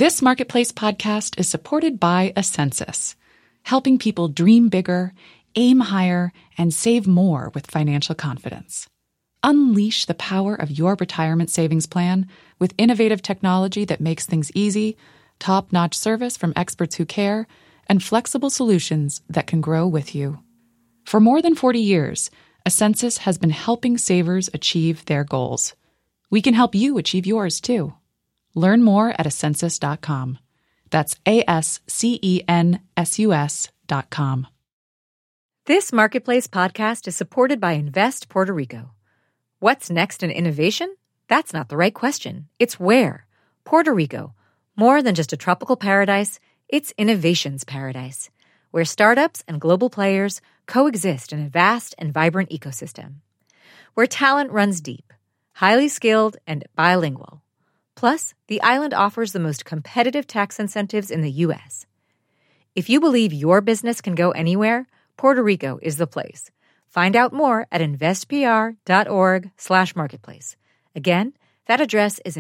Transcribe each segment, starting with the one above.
This Marketplace podcast is supported by Ascensus, helping people dream bigger, aim higher, and save more with financial confidence. Unleash the power of your retirement savings plan with innovative technology that makes things easy, top-notch service from experts who care, and flexible solutions that can grow with you. For more than 40 years, Ascensus has been helping savers achieve their goals. We can help you achieve yours, too. Learn more at Ascensus.com. That's ASCENSUS.com. This Marketplace podcast is supported by Invest Puerto Rico. What's next in innovation? That's not the right question. It's where. Puerto Rico. More than just a tropical paradise, it's innovation's paradise, where startups and global players coexist in a vast and vibrant ecosystem. Where talent runs deep, highly skilled, and bilingual. Plus, the island offers the most competitive tax incentives in the U.S. If you believe your business can go anywhere, Puerto Rico is the place. Find out more at investpr.org/marketplace. Again, that address is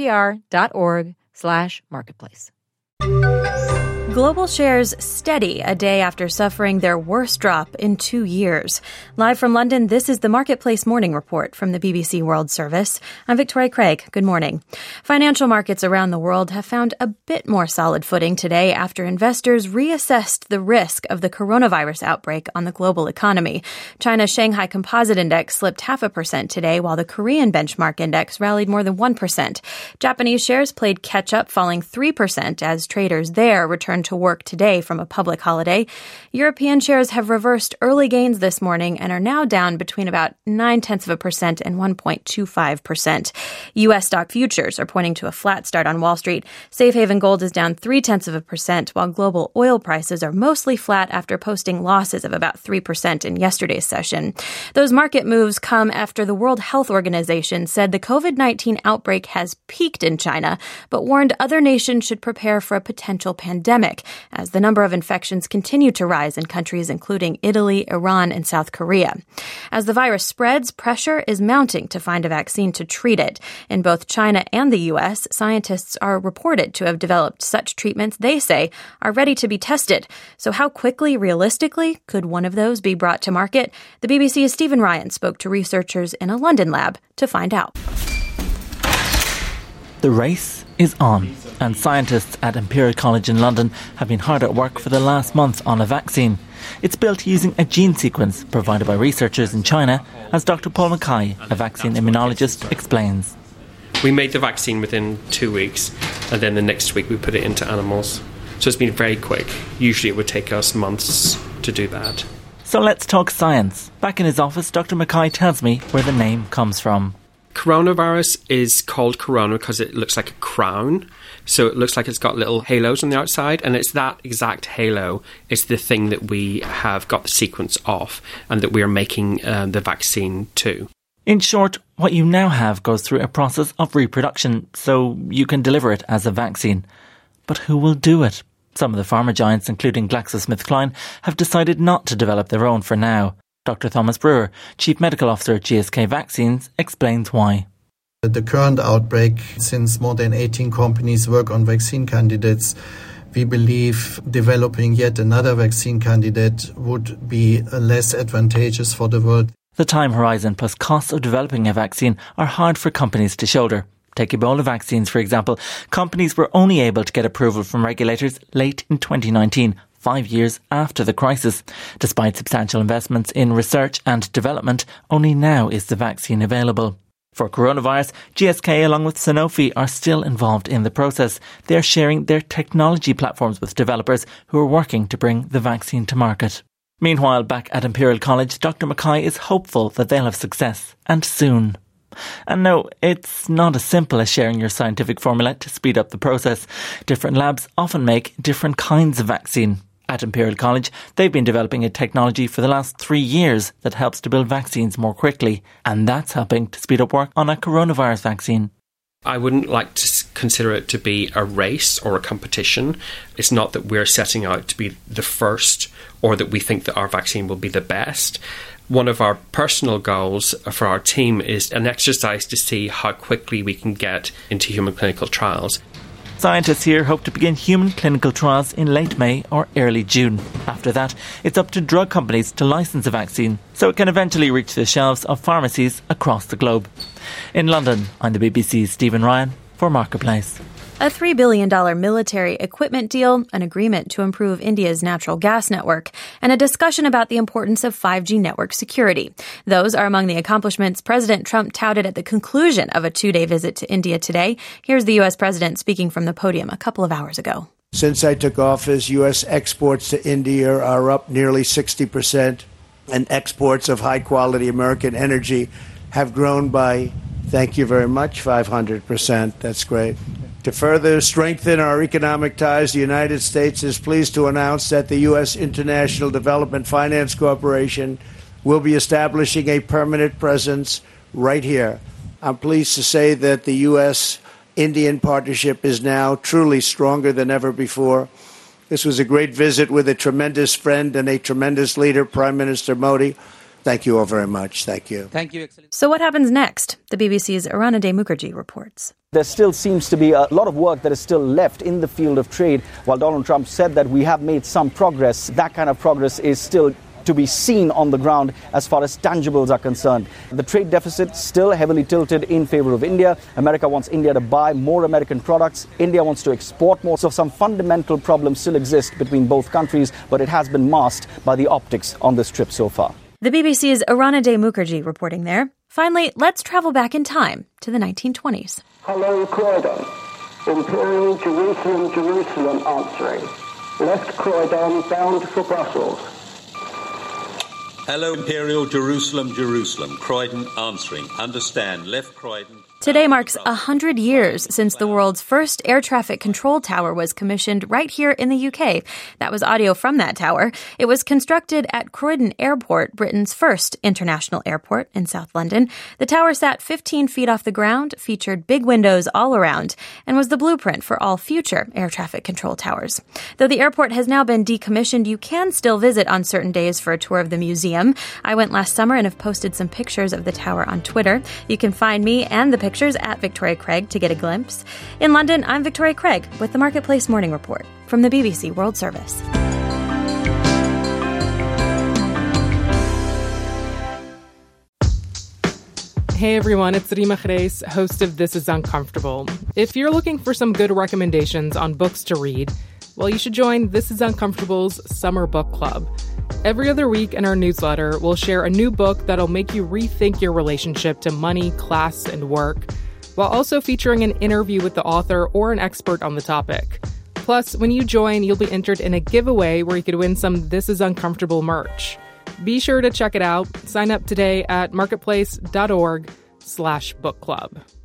investpr.org/marketplace. Global shares steady a day after suffering their worst drop in 2 years. Live from London, this is the Marketplace Morning Report from the BBC World Service. I'm Victoria Craig. Good morning. Financial markets around the world have found a bit more solid footing today after investors reassessed the risk of the coronavirus outbreak on the global economy. China's Shanghai Composite Index slipped 0.5% today, while the Korean benchmark index rallied more than 1%. Japanese shares played catch-up, falling 3% as traders there returned to work today from a public holiday. European shares have reversed early gains this morning and are now down between about 0.9% and 1.25%. U.S. stock futures are pointing to a flat start on Wall Street. Safe Haven Gold is down 0.3%, while global oil prices are mostly flat after posting losses of about 3% in yesterday's session. Those market moves come after the World Health Organization said the COVID-19 outbreak has peaked in China, but warned other nations should prepare for a potential pandemic as the number of infections continue to rise in countries including Italy, Iran, and South Korea. As the virus spreads, pressure is mounting to find a vaccine to treat it. In both China and the U.S., scientists are reported to have developed such treatments they say are ready to be tested. So how quickly, realistically, could one of those be brought to market? The BBC's Stephen Ryan spoke to researchers in a London lab to find out. The race is on, and scientists at Imperial College in London have been hard at work for the last month on a vaccine. It's built using a gene sequence provided by researchers in China, as Dr. Paul Mackay, a vaccine immunologist, explains. We made the vaccine within 2 weeks, and then the next week we put it into animals. So it's been very quick. Usually it would take us months to do that. So let's talk science. Back in his office, Dr. Mackay tells me where the name comes from. Coronavirus is called corona because it looks like a crown. So it looks like it's got little halos on the outside, and it's that exact halo is the thing that we have got the sequence of and that we are making the vaccine to. In short, what you now have goes through a process of reproduction, so you can deliver it as a vaccine. But who will do it? Some of the pharma giants, including GlaxoSmithKline, have decided not to develop their own for now. Dr. Thomas Brewer, Chief Medical Officer at GSK Vaccines, explains why. The current outbreak, since more than 18 companies work on vaccine candidates, we believe developing yet another vaccine candidate would be less advantageous for the world. The time horizon plus costs of developing a vaccine are hard for companies to shoulder. Take Ebola vaccines, for example. Companies were only able to get approval from regulators late in 2019, 5 years after the crisis. Despite substantial investments in research and development, only now is the vaccine available. For coronavirus, GSK along with Sanofi are still involved in the process. They are sharing their technology platforms with developers who are working to bring the vaccine to market. Meanwhile, back at Imperial College, Dr. Mackay is hopeful that they'll have success, and soon. And no, it's not as simple as sharing your scientific formula to speed up the process. Different labs often make different kinds of vaccine. At Imperial College, they've been developing a technology for the last 3 years that helps to build vaccines more quickly. And that's helping to speed up work on a coronavirus vaccine. I wouldn't like to consider it to be a race or a competition. It's not that we're setting out to be the first or that we think that our vaccine will be the best. One of our personal goals for our team is an exercise to see how quickly we can get into human clinical trials. Scientists here hope to begin human clinical trials in late May or early June. After that, it's up to drug companies to license a vaccine so it can eventually reach the shelves of pharmacies across the globe. In London, I'm the BBC's Stephen Ryan for Marketplace. A $3 billion military equipment deal, an agreement to improve India's natural gas network, and a discussion about the importance of 5G network security. Those are among the accomplishments President Trump touted at the conclusion of a 2-day visit to India today. Here's the U.S. president speaking from the podium a couple of hours ago. Since I took office, U.S. exports to India are up nearly 60%, and exports of high-quality American energy have grown by, thank you very much, 500%. That's great. To further strengthen our economic ties, the United States is pleased to announce that the U.S. International Development Finance Corporation will be establishing a permanent presence right here. I'm pleased to say that the U.S.-Indian partnership is now truly stronger than ever before. This was a great visit with a tremendous friend and a tremendous leader, Prime Minister Modi. Thank you all very much. Thank you. Thank you. So what happens next? The BBC's Aranade Mukherjee reports. There still seems to be a lot of work that is still left in the field of trade. While Donald Trump said that we have made some progress, that kind of progress is still to be seen on the ground as far as tangibles are concerned. The trade deficit still heavily tilted in favor of India. America wants India to buy more American products. India wants to export more. So some fundamental problems still exist between both countries, but it has been masked by the optics on this trip so far. The BBC's Aranade Mukherjee reporting there. Finally, let's travel back in time to the 1920s. Hello, Croydon. Imperial Jerusalem, Jerusalem answering. Left Croydon, bound for Brussels. Hello, Imperial Jerusalem, Jerusalem. Croydon answering. Understand. Left Croydon. Today marks 100 years since the world's first air traffic control tower was commissioned right here in the UK. That was audio from that tower. It was constructed at Croydon Airport, Britain's first international airport in South London. The tower sat 15 feet off the ground, featured big windows all around, and was the blueprint for all future air traffic control towers. Though the airport has now been decommissioned, you can still visit on certain days for a tour of the museum. I went last summer and have posted some pictures of the tower on Twitter. You can find me and the pictures at Victoria Craig to get a glimpse. In London, I'm Victoria Craig with the Marketplace Morning Report from the BBC World Service. Hey everyone, it's Rima Khreis, host of This Is Uncomfortable. If you're looking for some good recommendations on books to read, well, you should join This Is Uncomfortable's Summer Book Club. Every other week in our newsletter, we'll share a new book that'll make you rethink your relationship to money, class, and work, while also featuring an interview with the author or an expert on the topic. Plus, when you join, you'll be entered in a giveaway where you could win some This Is Uncomfortable merch. Be sure to check it out. Sign up today at marketplace.org/book club.